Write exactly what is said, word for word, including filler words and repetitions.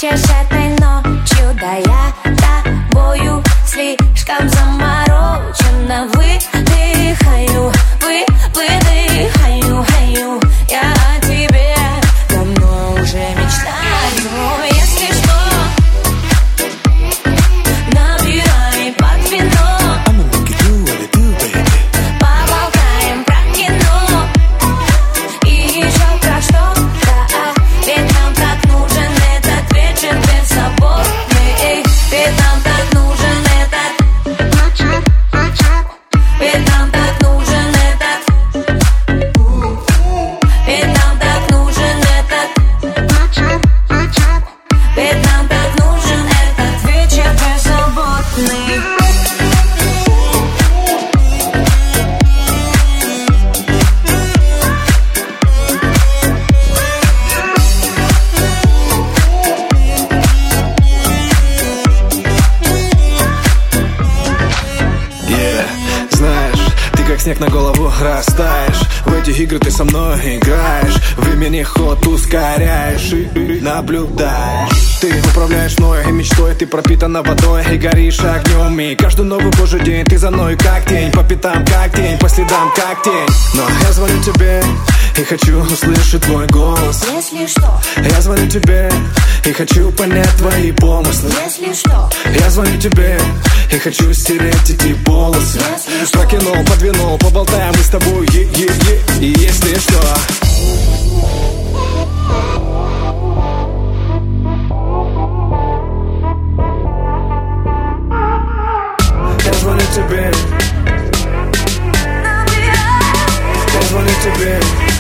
плачешь этой ночью, да я тобою слишком заморочена. Выдыхаю, вы, выдыхаю, хаю, я о тебе давно уже мечтаю. Если что, набирай под вино, поболтаем про кино и еще про что-то, ведь нам так нужен этот вечер беззаботный, ведь нам так нужен этот вечер, вечер, ведь нам так нужен этот, ведь нам так нужен этот вечер, вечер, ведь нам так нужен этот вечер беззаботный. Знаешь, ты как снег на голову растаешь. В эти игры ты со мной играешь, времени ход ускоряешь и, и наблюдаешь. Ты управляешь мной и мечтой, ты пропитана водой и горишь огнем. И каждый новый божий день ты за мной как тень, по пятам как тень, по следам как тень. Но я звоню тебе и хочу услышать твой голос. Если что, Я звоню тебе и хочу понять твои помыслы. если что, Я звоню тебе и хочу стереть эти полосы. Прокинул, подвинул, поболтаем мы с тобой, е-е-е. И если что, я звоню тебе, я звоню тебе.